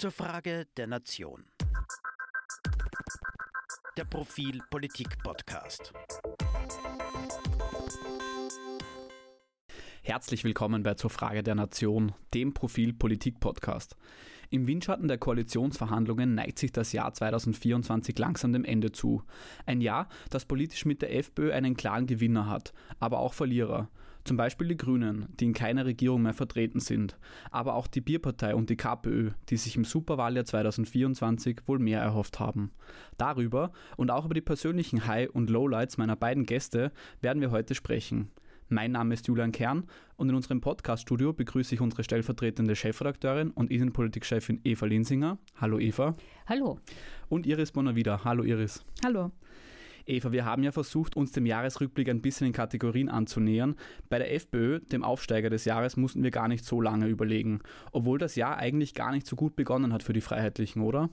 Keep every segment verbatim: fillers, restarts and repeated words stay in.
Zur Frage der Nation. Der Profil Politik Podcast. Herzlich willkommen bei Zur Frage der Nation, dem Profil Politik Podcast. Im Windschatten der Koalitionsverhandlungen neigt sich das Jahr zweitausendvierundzwanzig langsam dem Ende zu. Ein Jahr, das politisch mit der FPÖ einen klaren Gewinner hat, aber auch Verlierer. Zum Beispiel die Grünen, die in keiner Regierung mehr vertreten sind. Aber auch die Bierpartei und die KPÖ, die sich im Superwahljahr zweitausendvierundzwanzig wohl mehr erhofft haben. Darüber und auch über die persönlichen High- und Lowlights meiner beiden Gäste werden wir heute sprechen. Mein Name ist Julian Kern und in unserem Podcast-Studio begrüße ich unsere stellvertretende Chefredakteurin und Innenpolitikchefin Eva Linsinger. Hallo Eva. Hallo. Und Iris Bonavida. Hallo Iris. Hallo. Eva, wir haben ja versucht, uns dem Jahresrückblick ein bisschen in Kategorien anzunähern. Bei der FPÖ, dem Aufsteiger des Jahres, mussten wir gar nicht so lange überlegen, obwohl das Jahr eigentlich gar nicht so gut begonnen hat für die Freiheitlichen, oder?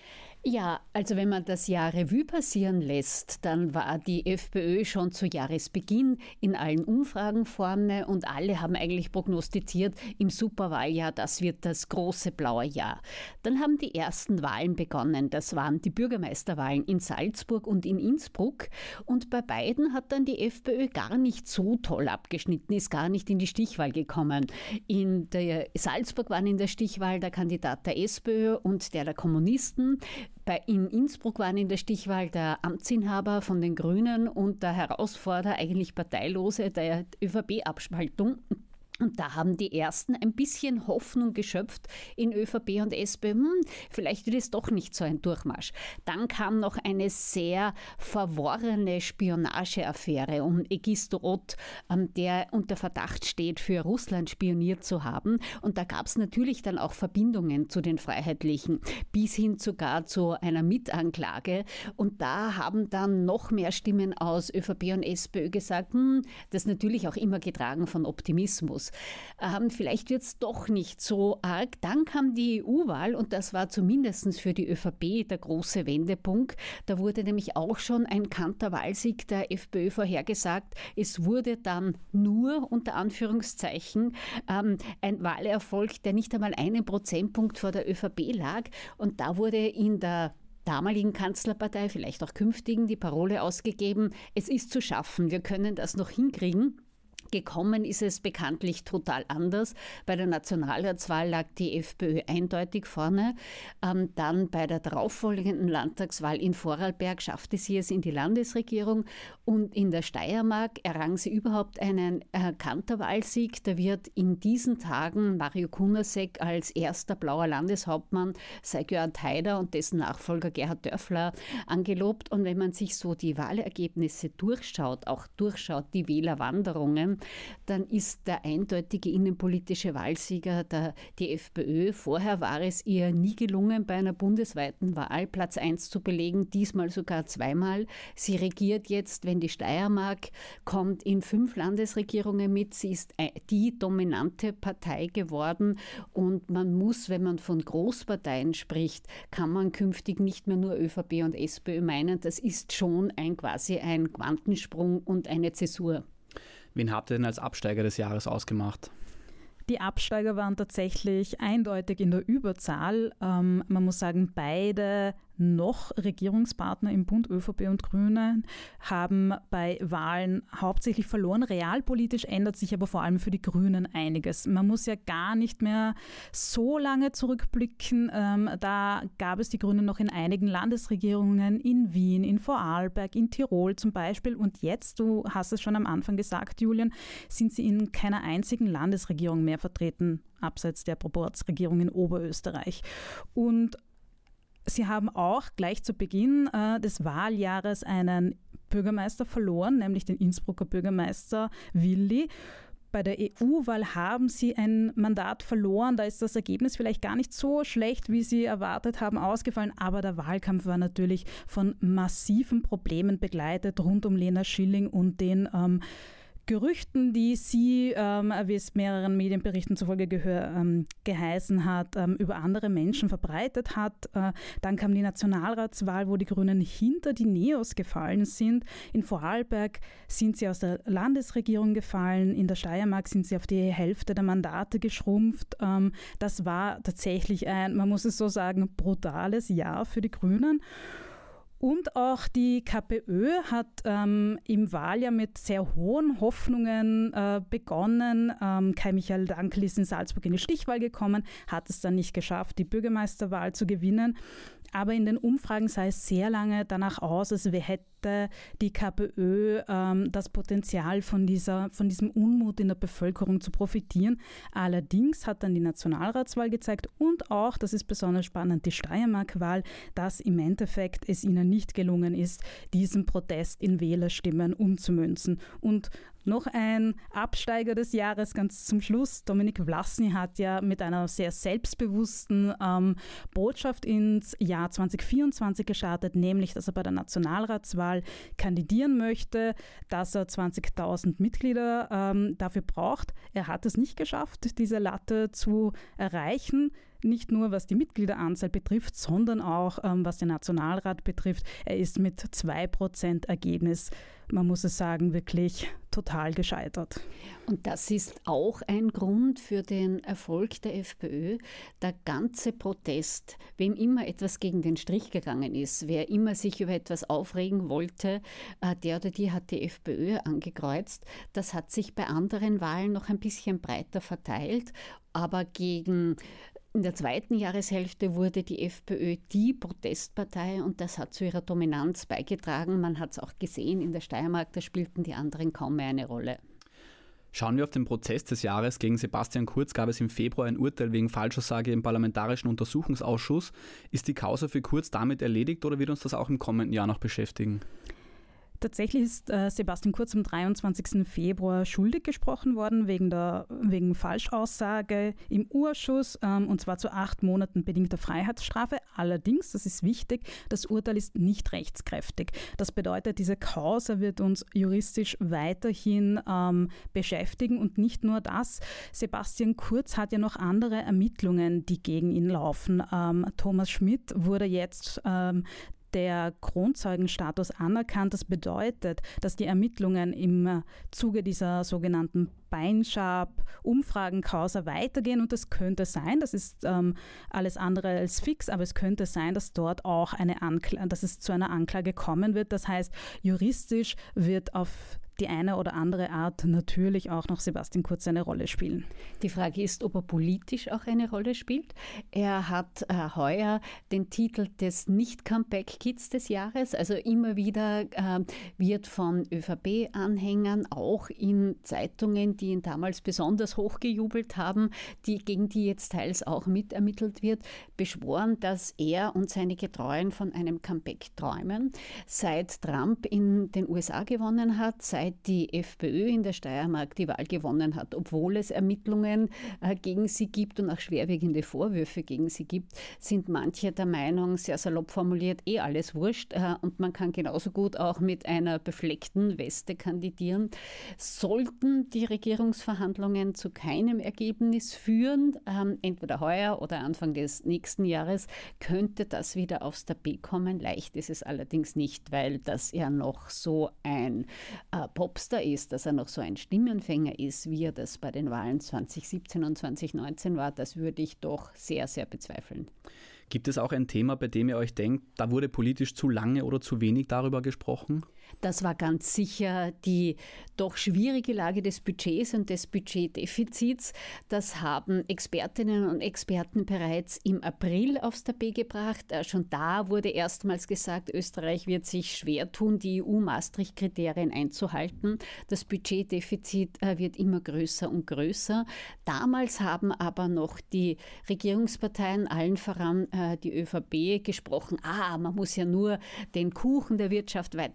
Ja, also wenn man das Jahr Revue passieren lässt, dann war die FPÖ schon zu Jahresbeginn in allen Umfragen vorne und alle haben eigentlich prognostiziert, im Superwahljahr, das wird das große blaue Jahr. Dann haben die ersten Wahlen begonnen, das waren die Bürgermeisterwahlen in Salzburg und in Innsbruck und bei beiden hat dann die FPÖ gar nicht so toll abgeschnitten, ist gar nicht in die Stichwahl gekommen. In der Salzburg waren in der Stichwahl der Kandidat der SPÖ und der der Kommunisten. Bei, in Innsbruck waren in der Stichwahl der Amtsinhaber von den Grünen und der Herausforderer, eigentlich Parteilose, der ÖVP-Abspaltung. Und da haben die Ersten ein bisschen Hoffnung geschöpft in ÖVP und SPÖ. Hm, vielleicht wird es doch nicht so ein Durchmarsch. Dann kam noch eine sehr verworrene Spionageaffäre um Egisto Ott, der unter Verdacht steht, für Russland spioniert zu haben. Und da gab es natürlich dann auch Verbindungen zu den Freiheitlichen, bis hin sogar zu einer Mitanklage. Und da haben dann noch mehr Stimmen aus ÖVP und SPÖ gesagt, hm, das ist natürlich auch immer getragen von Optimismus. Ähm, vielleicht wird es doch nicht so arg. Dann kam die E U-Wahl und das war zumindest für die ÖVP der große Wendepunkt. Da wurde nämlich auch schon ein Kanter-Wahlsieg der FPÖ vorhergesagt. Es wurde dann nur, unter Anführungszeichen, ähm, ein Wahlerfolg, der nicht einmal einen Prozentpunkt vor der ÖVP lag. Und da wurde in der damaligen Kanzlerpartei, vielleicht auch künftigen, die Parole ausgegeben, es ist zu schaffen, wir können das noch hinkriegen. Gekommen ist es bekanntlich total anders. Bei der Nationalratswahl lag die FPÖ eindeutig vorne. Ähm, dann bei der darauffolgenden Landtagswahl in Vorarlberg schaffte sie es in die Landesregierung und in der Steiermark errang sie überhaupt einen äh, Kanterwahlsieg. Da wird in diesen Tagen Mario Kunasek als erster blauer Landeshauptmann Seyg-Jörn Haider und dessen Nachfolger Gerhard Dörfler angelobt. Und wenn man sich so die Wahlergebnisse durchschaut, auch durchschaut die Wählerwanderungen, dann ist der eindeutige innenpolitische Wahlsieger der, die FPÖ. Vorher war es ihr nie gelungen, bei einer bundesweiten Wahl Platz eins zu belegen, diesmal sogar zweimal. Sie regiert jetzt, wenn die Steiermark kommt, in fünf Landesregierungen mit. Sie ist die dominante Partei geworden und man muss, wenn man von Großparteien spricht, kann man künftig nicht mehr nur ÖVP und SPÖ meinen. Das ist schon ein quasi ein Quantensprung und eine Zäsur. Wen habt ihr denn als Absteiger des Jahres ausgemacht? Die Absteiger waren tatsächlich eindeutig in der Überzahl. Ähm, man muss sagen, beide noch Regierungspartner im Bund, ÖVP und Grüne, haben bei Wahlen hauptsächlich verloren. Realpolitisch ändert sich aber vor allem für die Grünen einiges. Man muss ja gar nicht mehr so lange zurückblicken. Ähm, da gab es die Grünen noch in einigen Landesregierungen, in Wien, in Vorarlberg, in Tirol zum Beispiel. Und jetzt, du hast es schon am Anfang gesagt, Julian, sind sie in keiner einzigen Landesregierung mehr vertreten, abseits der Proporzregierung in Oberösterreich. Und sie haben auch gleich zu Beginn äh, des Wahljahres einen Bürgermeister verloren, nämlich den Innsbrucker Bürgermeister Willi. Bei der E U-Wahl haben sie ein Mandat verloren. Da ist das Ergebnis vielleicht gar nicht so schlecht, wie sie erwartet haben, ausgefallen. Aber der Wahlkampf war natürlich von massiven Problemen begleitet rund um Lena Schilling und den ähm, Gerüchten, die sie, ähm, wie es mehreren Medienberichten zufolge gehör, ähm, geheißen hat, ähm, über andere Menschen verbreitet hat. Äh, dann kam die Nationalratswahl, wo die Grünen hinter die Neos gefallen sind. In Vorarlberg sind sie aus der Landesregierung gefallen, in der Steiermark sind sie auf die Hälfte der Mandate geschrumpft. Ähm, das war tatsächlich ein, man muss es so sagen, brutales Jahr für die Grünen. Und auch die KPÖ hat ähm, im Wahljahr mit sehr hohen Hoffnungen äh, begonnen. Ähm, Kai Michael Dankl ist in Salzburg in die Stichwahl gekommen, hat es dann nicht geschafft, die Bürgermeisterwahl zu gewinnen. Aber in den Umfragen sah es sehr lange danach aus, als hätte die KPÖ ähm, das Potenzial von, dieser, von diesem Unmut in der Bevölkerung zu profitieren. Allerdings hat dann die Nationalratswahl gezeigt und auch, das ist besonders spannend, die Steiermark-Wahl, dass im Endeffekt es ihnen nicht gelungen ist, diesen Protest in Wählerstimmen umzumünzen. Und noch ein Absteiger des Jahres ganz zum Schluss. Dominik Vlasny hat ja mit einer sehr selbstbewussten ähm, Botschaft ins Jahr zwanzig vierundzwanzig gestartet, nämlich, dass er bei der Nationalratswahl kandidieren möchte, dass er zwanzigtausend Mitglieder ähm, dafür braucht. Er hat es nicht geschafft, diese Latte zu erreichen. Nicht nur was die Mitgliederanzahl betrifft, sondern auch ähm, was den Nationalrat betrifft. Er ist mit zwei Prozent Ergebnis, man muss es sagen, wirklich total gescheitert. Und das ist auch ein Grund für den Erfolg der FPÖ. Der ganze Protest, wem immer etwas gegen den Strich gegangen ist, wer immer sich über etwas aufregen wollte, der oder die hat die FPÖ angekreuzt. Das hat sich bei anderen Wahlen noch ein bisschen breiter verteilt, aber gegen in der zweiten Jahreshälfte wurde die FPÖ die Protestpartei und das hat zu ihrer Dominanz beigetragen. Man hat es auch gesehen in der Steiermark, da spielten die anderen kaum mehr eine Rolle. Schauen wir auf den Prozess des Jahres. Gegen Sebastian Kurz gab es im Februar ein Urteil wegen Falschaussage im Parlamentarischen Untersuchungsausschuss. Ist die Causa für Kurz damit erledigt oder wird uns das auch im kommenden Jahr noch beschäftigen? Tatsächlich ist äh, Sebastian Kurz am dreiundzwanzigsten Februar schuldig gesprochen worden wegen, der, wegen Falschaussage im U-Ausschuss ähm, und zwar zu acht Monaten bedingter Freiheitsstrafe. Allerdings, das ist wichtig, das Urteil ist nicht rechtskräftig. Das bedeutet, diese Causa wird uns juristisch weiterhin ähm, beschäftigen und nicht nur das. Sebastian Kurz hat ja noch andere Ermittlungen, die gegen ihn laufen. Ähm, Thomas Schmidt wurde jetzt ähm, der Kronzeugenstatus anerkannt. Das bedeutet, dass die Ermittlungen im Zuge dieser sogenannten Beinschab-Umfragen-Causa weitergehen und es könnte sein, das ist ähm, alles andere als fix, aber es könnte sein, dass dort auch eine Anklage, dass es zu einer Anklage kommen wird. Das heißt, juristisch wird auf die eine oder andere Art natürlich auch noch Sebastian Kurz eine Rolle spielen. Die Frage ist, ob er politisch auch eine Rolle spielt. Er hat äh, heuer den Titel des Nicht-Comeback-Kids des Jahres. Also immer wieder äh, wird von ÖVP-Anhängern auch in Zeitungen, die ihn damals besonders hochgejubelt haben, die, gegen die jetzt teils auch mitermittelt wird, beschworen, dass er und seine Getreuen von einem Comeback träumen. Seit Trump in den U S A gewonnen hat, seit die FPÖ in der Steiermark die Wahl gewonnen hat, obwohl es Ermittlungen äh, gegen sie gibt und auch schwerwiegende Vorwürfe gegen sie gibt, sind manche der Meinung, sehr salopp formuliert, eh alles wurscht äh, und man kann genauso gut auch mit einer befleckten Weste kandidieren. Sollten die Regierungsverhandlungen zu keinem Ergebnis führen, ähm, entweder heuer oder Anfang des nächsten Jahres, könnte das wieder aufs Tapet kommen. Leicht ist es allerdings nicht, weil das ja noch so ein äh, Popstar ist, dass er noch so ein Stimmenfänger ist, wie er das bei den Wahlen zwanzig siebzehn und zwanzig neunzehn war, das würde ich doch sehr, sehr bezweifeln. Gibt es auch ein Thema, bei dem ihr euch denkt, da wurde politisch zu lange oder zu wenig darüber gesprochen? Das war ganz sicher die doch schwierige Lage des Budgets und des Budgetdefizits. Das haben Expertinnen und Experten bereits im April aufs Tapet gebracht. Schon da wurde erstmals gesagt, Österreich wird sich schwer tun, die E U-Maastricht-Kriterien einzuhalten. Das Budgetdefizit wird immer größer und größer. Damals haben aber noch die Regierungsparteien, allen voran die ÖVP, gesprochen, ah, man muss ja nur den Kuchen der Wirtschaft weiter wachsen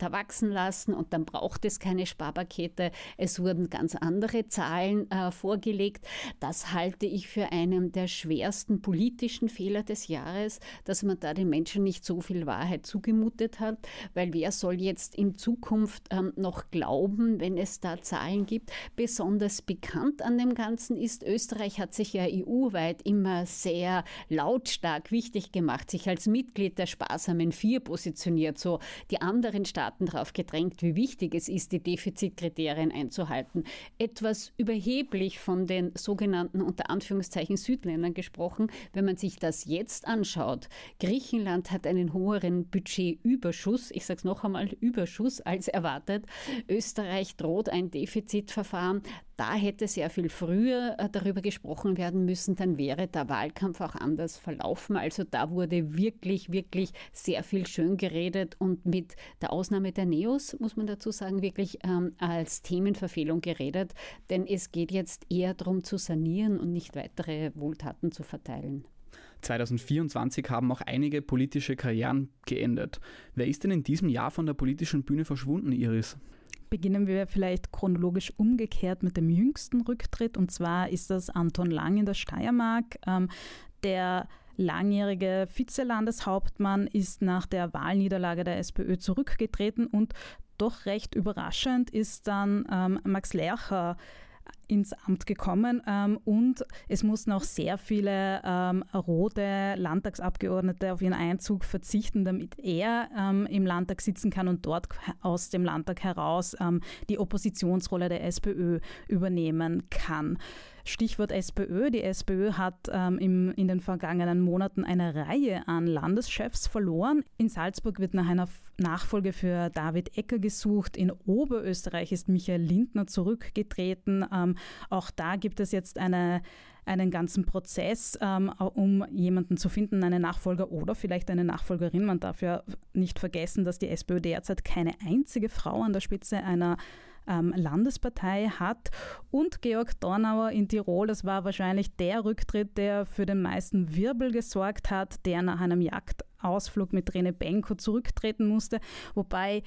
laufen lassen und dann braucht es keine Sparpakete. Es wurden ganz andere Zahlen äh, vorgelegt. Das halte ich für einen der schwersten politischen Fehler des Jahres, dass man da den Menschen nicht so viel Wahrheit zugemutet hat, weil wer soll jetzt in Zukunft ähm, noch glauben, wenn es da Zahlen gibt? Besonders bekannt an dem Ganzen ist, Österreich hat sich ja E U-weit immer sehr lautstark wichtig gemacht, sich als Mitglied der sparsamen Vier positioniert, so die anderen Staaten darauf gedrängt, wie wichtig es ist, die Defizitkriterien einzuhalten. Etwas überheblich von den sogenannten unter Anführungszeichen Südländern gesprochen, wenn man sich das jetzt anschaut. Griechenland hat einen höheren Budgetüberschuss, ich sage es noch einmal, Überschuss als erwartet. Österreich droht ein Defizitverfahren. Da hätte sehr viel früher darüber gesprochen werden müssen, dann wäre der Wahlkampf auch anders verlaufen. Also da wurde wirklich, wirklich sehr viel schön geredet und mit der Ausnahme der Neos, muss man dazu sagen, wirklich ähm, als Themenverfehlung geredet. Denn es geht jetzt eher darum zu sanieren und nicht weitere Wohltaten zu verteilen. zwanzig vierundzwanzig haben auch einige politische Karrieren geendet. Wer ist denn in diesem Jahr von der politischen Bühne verschwunden, Iris? Beginnen wir vielleicht chronologisch umgekehrt mit dem jüngsten Rücktritt. Und zwar ist das Anton Lang in der Steiermark. Ähm, der langjährige Vizelandeshauptmann ist nach der Wahlniederlage der SPÖ zurückgetreten und doch recht überraschend ist dann ähm, Max Lercher ins Amt gekommen ähm, und es mussten auch sehr viele ähm, rote Landtagsabgeordnete auf ihren Einzug verzichten, damit er ähm, im Landtag sitzen kann und dort aus dem Landtag heraus ähm, die Oppositionsrolle der SPÖ übernehmen kann. Stichwort SPÖ. Die SPÖ hat ähm, im, in den vergangenen Monaten eine Reihe an Landeschefs verloren. In Salzburg wird nach einer Nachfolge für David Ecker gesucht. In Oberösterreich ist Michael Lindner zurückgetreten. Ähm, auch da gibt es jetzt eine einen ganzen Prozess, ähm, um jemanden zu finden, einen Nachfolger oder vielleicht eine Nachfolgerin. Man darf ja nicht vergessen, dass die SPÖ derzeit keine einzige Frau an der Spitze einer ähm, Landespartei hat. Und Georg Dornauer in Tirol, das war wahrscheinlich der Rücktritt, der für den meisten Wirbel gesorgt hat, der nach einem Jagdausflug mit Rene Benko zurücktreten musste, wobei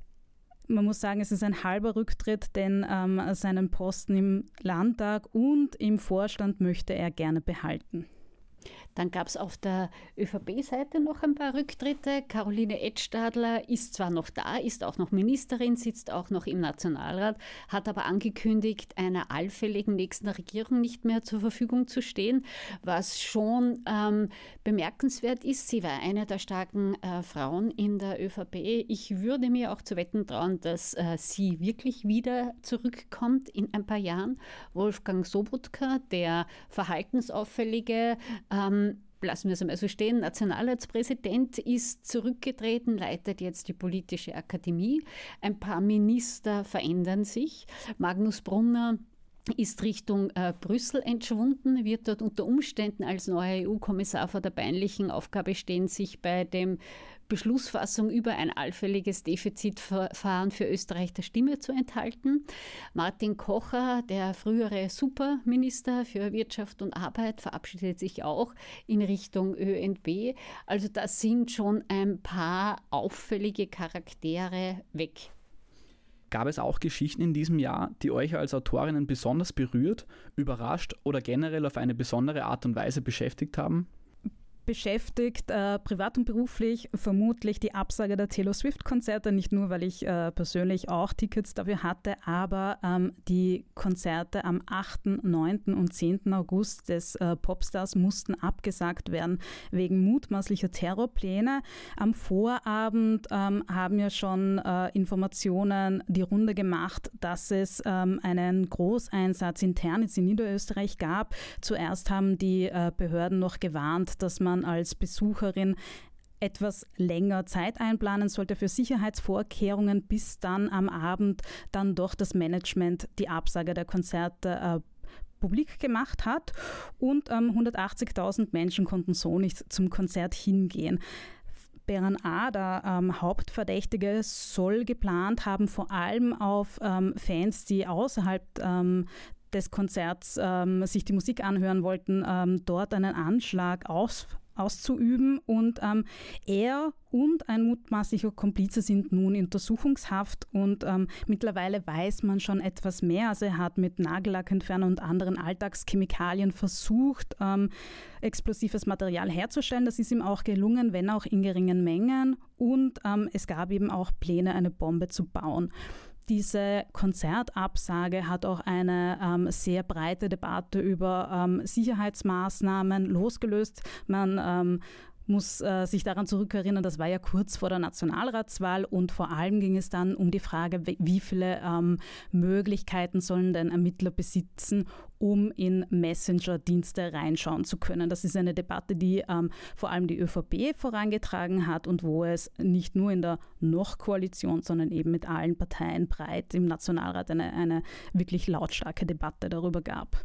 man muss sagen, es ist ein halber Rücktritt, denn ähm, seinen Posten im Landtag und im Vorstand möchte er gerne behalten. Dann gab es auf der ÖVP-Seite noch ein paar Rücktritte. Caroline Edstadler ist zwar noch da, ist auch noch Ministerin, sitzt auch noch im Nationalrat, hat aber angekündigt, einer allfälligen nächsten Regierung nicht mehr zur Verfügung zu stehen, was schon ähm, bemerkenswert ist. Sie war eine der starken äh, Frauen in der ÖVP. Ich würde mir auch zu wetten trauen, dass äh, sie wirklich wieder zurückkommt in ein paar Jahren. Wolfgang Sobotka, der verhaltensauffällige ähm, lassen wir es einmal so stehen, Nationalratspräsident ist zurückgetreten, leitet jetzt die politische Akademie. Ein paar Minister verändern sich. Magnus Brunner ist Richtung äh, Brüssel entschwunden, wird dort unter Umständen als neuer E U-Kommissar vor der peinlichen Aufgabe stehen, sich bei dem Beschlussfassung über ein allfälliges Defizitverfahren für Österreich der Stimme zu enthalten. Martin Kocher, der frühere Superminister für Wirtschaft und Arbeit, verabschiedet sich auch in Richtung Ö N B. Also da sind schon ein paar auffällige Charaktere weg. Gab es auch Geschichten in diesem Jahr, die euch als Autorinnen besonders berührt, überrascht oder generell auf eine besondere Art und Weise beschäftigt haben? Beschäftigt, äh, privat und beruflich, vermutlich die Absage der Taylor Swift-Konzerte, nicht nur, weil ich äh, persönlich auch Tickets dafür hatte, aber ähm, die Konzerte am achten, neunten und zehnten August des äh, Popstars mussten abgesagt werden wegen mutmaßlicher Terrorpläne. Am Vorabend ähm, haben ja schon äh, Informationen die Runde gemacht, dass es ähm, einen Großeinsatz intern jetzt in Niederösterreich gab. Zuerst haben die äh, Behörden noch gewarnt, dass man als Besucherin etwas länger Zeit einplanen sollte für Sicherheitsvorkehrungen, bis dann am Abend dann doch das Management die Absage der Konzerte äh, publik gemacht hat und ähm, hundertachtzigtausend Menschen konnten so nicht zum Konzert hingehen. Beran A., der ähm, Hauptverdächtige, soll geplant haben, vor allem auf ähm, Fans, die außerhalb ähm, des Konzerts ähm, sich die Musik anhören wollten, ähm, dort einen Anschlag aus auszuüben und ähm, er und ein mutmaßlicher Komplize sind nun in Untersuchungshaft und ähm, mittlerweile weiß man schon etwas mehr. Also er hat mit Nagellackentferner und anderen Alltagschemikalien versucht, ähm, explosives Material herzustellen. Das ist ihm auch gelungen, wenn auch in geringen Mengen, und ähm, es gab eben auch Pläne, eine Bombe zu bauen. Diese Konzertabsage hat auch eine ähm, sehr breite Debatte über ähm, Sicherheitsmaßnahmen losgelöst. Man ähm, muss äh, sich daran zurückerinnern, das war ja kurz vor der Nationalratswahl und vor allem ging es dann um die Frage, wie viele ähm, Möglichkeiten sollen denn Ermittler besitzen, um in Messenger-Dienste reinschauen zu können. Das ist eine Debatte, die ähm, vor allem die ÖVP vorangetragen hat und wo es nicht nur in der Noch-Koalition, sondern eben mit allen Parteien breit im Nationalrat eine, eine wirklich lautstarke Debatte darüber gab.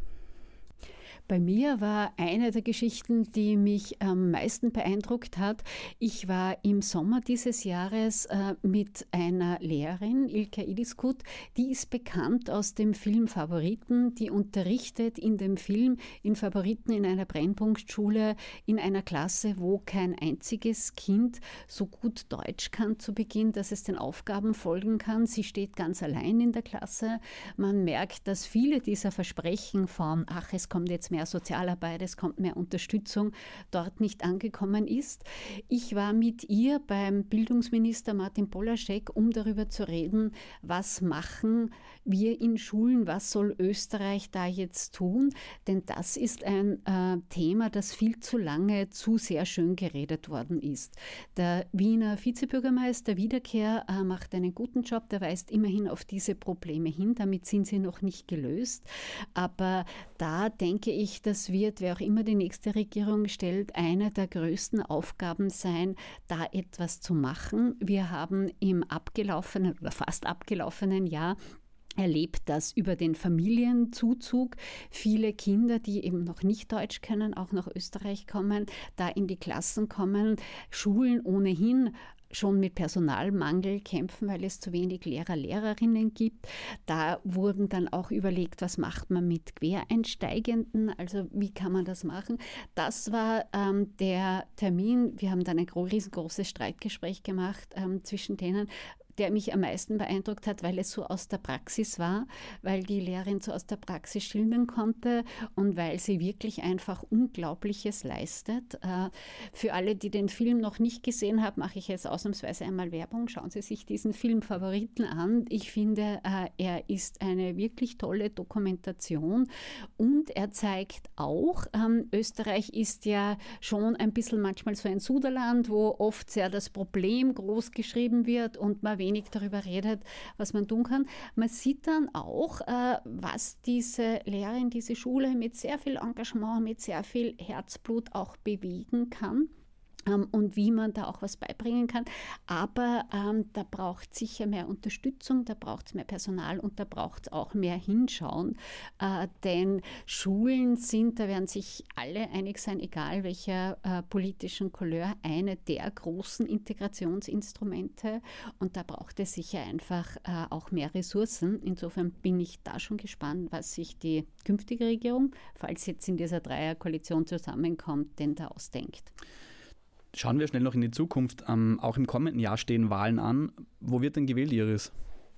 Bei mir war eine der Geschichten, die mich am meisten beeindruckt hat. Ich war im Sommer dieses Jahres äh, mit einer Lehrerin, Ilka Idiskut, die ist bekannt aus dem Film Favoriten, die unterrichtet in dem Film in Favoriten in einer Brennpunktschule in einer Klasse, wo kein einziges Kind so gut Deutsch kann zu Beginn, dass es den Aufgaben folgen kann. Sie steht ganz allein in der Klasse. Man merkt, dass viele dieser Versprechen von, ach, es kommt jetzt mehr Sozialarbeit, es kommt mehr Unterstützung, dort nicht angekommen ist. Ich war mit ihr beim Bildungsminister Martin Polaschek, um darüber zu reden, was machen wir in Schulen, was soll Österreich da jetzt tun? Denn das ist ein äh, Thema, das viel zu lange zu sehr schön geredet worden ist. Der Wiener Vizebürgermeister Wiederkehr äh, macht einen guten Job, der weist immerhin auf diese Probleme hin, damit sind sie noch nicht gelöst. Aber da denke ich, das wird, wer auch immer die nächste Regierung stellt, eine der größten Aufgaben sein, da etwas zu machen. Wir haben im abgelaufenen oder fast abgelaufenen Jahr erlebt, dass über den Familienzuzug viele Kinder, die eben noch nicht Deutsch können, auch nach Österreich kommen, da in die Klassen kommen, Schulen ohnehin schon mit Personalmangel kämpfen, weil es zu wenig Lehrer, Lehrerinnen gibt. Da wurden dann auch überlegt, was macht man mit Quereinsteigenden, also wie kann man das machen. Das war ähm, der Termin, wir haben dann ein riesengroßes Streitgespräch gemacht ähm, zwischen denen, der mich am meisten beeindruckt hat, weil es so aus der Praxis war, weil die Lehrerin so aus der Praxis schildern konnte und weil sie wirklich einfach Unglaubliches leistet. Für alle, die den Film noch nicht gesehen haben, mache ich jetzt ausnahmsweise einmal Werbung. Schauen Sie sich diesen Film Favoriten an. Ich finde, er ist eine wirklich tolle Dokumentation und er zeigt auch, Österreich ist ja schon ein bisschen manchmal so ein Suderland, wo oft sehr das Problem groß geschrieben wird und man wenig darüber redet, was man tun kann. Man sieht dann auch, äh, was diese Lehrerin, diese Schule mit sehr viel Engagement, mit sehr viel Herzblut auch bewegen kann. Ähm, und wie man da auch was beibringen kann. Aber ähm, da braucht es sicher mehr Unterstützung, da braucht es mehr Personal und da braucht es auch mehr Hinschauen. Äh, denn Schulen sind, da werden sich alle einig sein, egal welcher äh, politischen Couleur, eine der großen Integrationsinstrumente. Und da braucht es sicher einfach äh, auch mehr Ressourcen. Insofern bin ich da schon gespannt, was sich die künftige Regierung, falls jetzt in dieser Dreierkoalition zusammenkommt, denn da ausdenkt. Schauen wir schnell noch in die Zukunft. Ähm, auch im kommenden Jahr stehen Wahlen an. Wo wird denn gewählt, Iris?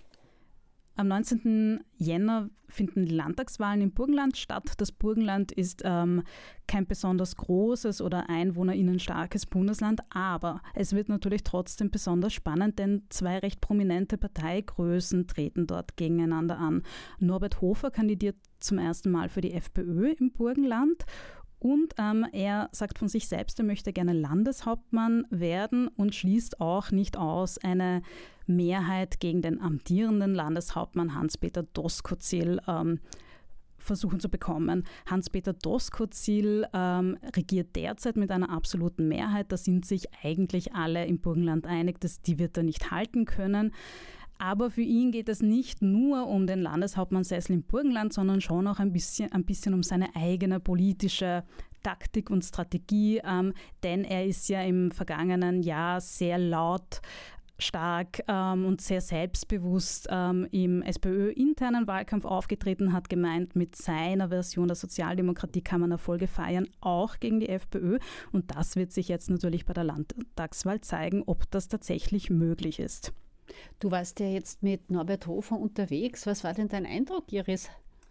Am neunzehnten Jänner finden die Landtagswahlen im Burgenland statt. Das Burgenland ist ähm, kein besonders großes oder einwohnerinnenstarkes Bundesland, aber es wird natürlich trotzdem besonders spannend, denn zwei recht prominente Parteigrößen treten dort gegeneinander an. Norbert Hofer kandidiert zum ersten Mal für die FPÖ im Burgenland. Und ähm, er sagt von sich selbst, er möchte gerne Landeshauptmann werden und schließt auch nicht aus, eine Mehrheit gegen den amtierenden Landeshauptmann Hans-Peter Doskozil ähm, versuchen zu bekommen. Hans-Peter Doskozil ähm, regiert derzeit mit einer absoluten Mehrheit. Da sind sich eigentlich alle im Burgenland einig, dass die wird er nicht halten können. Aber für ihn geht es nicht nur um den Landeshauptmannsessel im Burgenland, sondern schon auch ein bisschen, ein bisschen um seine eigene politische Taktik und Strategie. Ähm, denn er ist ja im vergangenen Jahr sehr laut stark ähm, und sehr selbstbewusst ähm, im SPÖ-internen Wahlkampf aufgetreten, hat gemeint, mit seiner Version der Sozialdemokratie kann man Erfolge feiern, auch gegen die FPÖ. Und das wird sich jetzt natürlich bei der Landtagswahl zeigen, ob das tatsächlich möglich ist. Du warst ja jetzt mit Norbert Hofer unterwegs. Was war denn dein Eindruck, Iris?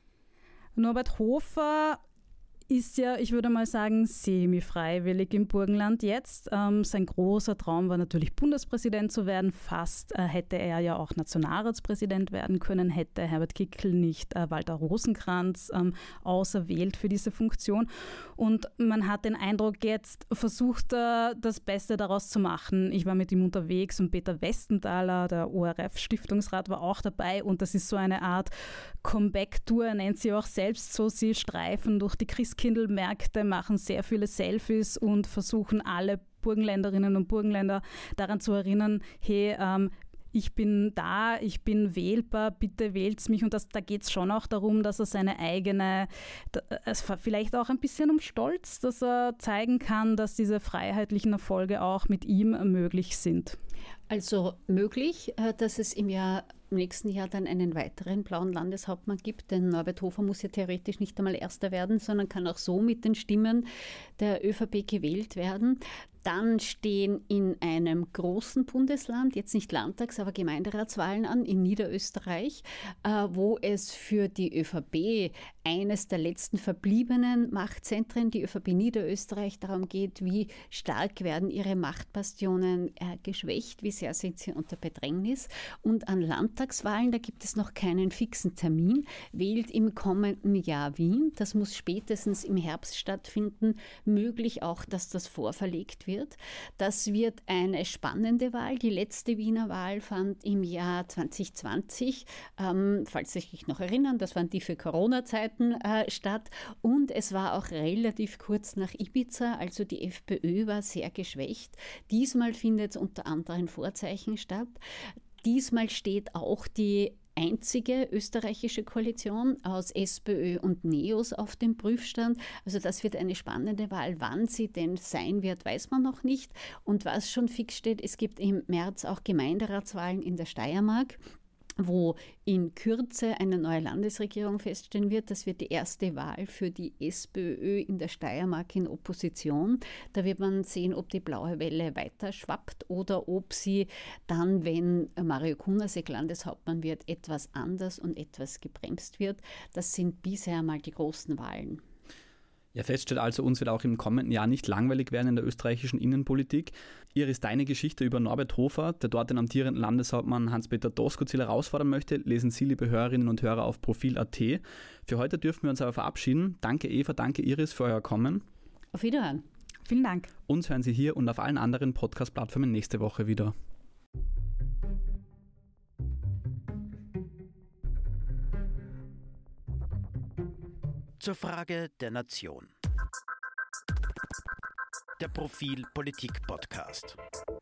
Norbert Hofer ist ja, ich würde mal sagen, semi-freiwillig im Burgenland jetzt. Ähm, sein großer Traum war natürlich, Bundespräsident zu werden. Fast äh, hätte er ja auch Nationalratspräsident werden können, hätte Herbert Kickl nicht äh, Walter Rosenkranz ähm, auserwählt für diese Funktion. Und man hat den Eindruck, jetzt versucht er, das Beste daraus zu machen. Ich war mit ihm unterwegs und Peter Westenthaler, der O R F-Stiftungsrat, war auch dabei. Und das ist so eine Art Comeback-Tour, er nennt sie auch selbst so. Sie streifen durch die Christkindlmärkte, machen sehr viele Selfies und versuchen alle Burgenländerinnen und Burgenländer daran zu erinnern, hey, ähm, ich bin da, ich bin wählbar, bitte wählt's mich. Und das, da geht es schon auch darum, dass er seine eigene, es vielleicht auch ein bisschen um Stolz, dass er zeigen kann, dass diese freiheitlichen Erfolge auch mit ihm möglich sind. Also möglich, dass es im Jahr im nächsten Jahr dann einen weiteren blauen Landeshauptmann gibt, denn Norbert Hofer muss ja theoretisch nicht einmal Erster werden, sondern kann auch so mit den Stimmen der ÖVP gewählt werden. Dann stehen in einem großen Bundesland, jetzt nicht Landtags-, aber Gemeinderatswahlen an, in Niederösterreich, äh, wo es für die ÖVP eines der letzten verbliebenen Machtzentren, die ÖVP Niederösterreich, darum geht, wie stark werden ihre Machtbastionen äh, geschwächt, wie sehr sind sie unter Bedrängnis. Und an Landtagswahlen, da gibt es noch keinen fixen Termin, wählt im kommenden Jahr Wien. Das muss spätestens im Herbst stattfinden, möglich auch, dass das vorverlegt wird. Das wird eine spannende Wahl. Die letzte Wiener Wahl fand im Jahr zwanzig zwanzig, ähm, falls Sie sich noch erinnern, das waren die für Corona-Zeiten äh, statt. Und es war auch relativ kurz nach Ibiza, also die FPÖ war sehr geschwächt. Diesmal findet es unter anderen Vorzeichen statt. Diesmal steht auch die einzige österreichische Koalition aus SPÖ und NEOS auf dem Prüfstand. Also das wird eine spannende Wahl. Wann sie denn sein wird, weiß man noch nicht. Und was schon fix steht, es gibt im März auch Gemeinderatswahlen in der Steiermark, wo in Kürze eine neue Landesregierung feststehen wird. Das wird die erste Wahl für die SPÖ in der Steiermark in Opposition. Da wird man sehen, ob die blaue Welle weiter schwappt oder ob sie dann, wenn Mario Kunasek Landeshauptmann wird, etwas anders und etwas gebremst wird. Das sind bisher mal die großen Wahlen. Ja, fest steht also, uns wird auch im kommenden Jahr nicht langweilig werden in der österreichischen Innenpolitik. Iris, deine Geschichte über Norbert Hofer, der dort den amtierenden Landeshauptmann Hans-Peter Doskozil herausfordern möchte, lesen Sie, liebe Hörerinnen und Hörer, auf profil punkt at. Für heute dürfen wir uns aber verabschieden. Danke Eva, danke Iris für euer Kommen. Auf Wiederhören. Vielen Dank. Uns hören Sie hier und auf allen anderen Podcast-Plattformen nächste Woche wieder. Zur Frage der Nation. Der Profil Politik Podcast.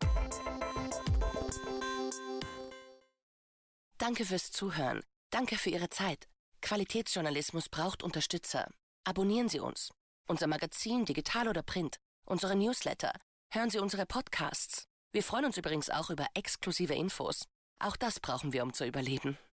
Danke fürs Zuhören. Danke für Ihre Zeit. Qualitätsjournalismus braucht Unterstützer. Abonnieren Sie uns. Unser Magazin, digital oder print. Unsere Newsletter. Hören Sie unsere Podcasts. Wir freuen uns übrigens auch über exklusive Infos. Auch das brauchen wir, um zu überleben.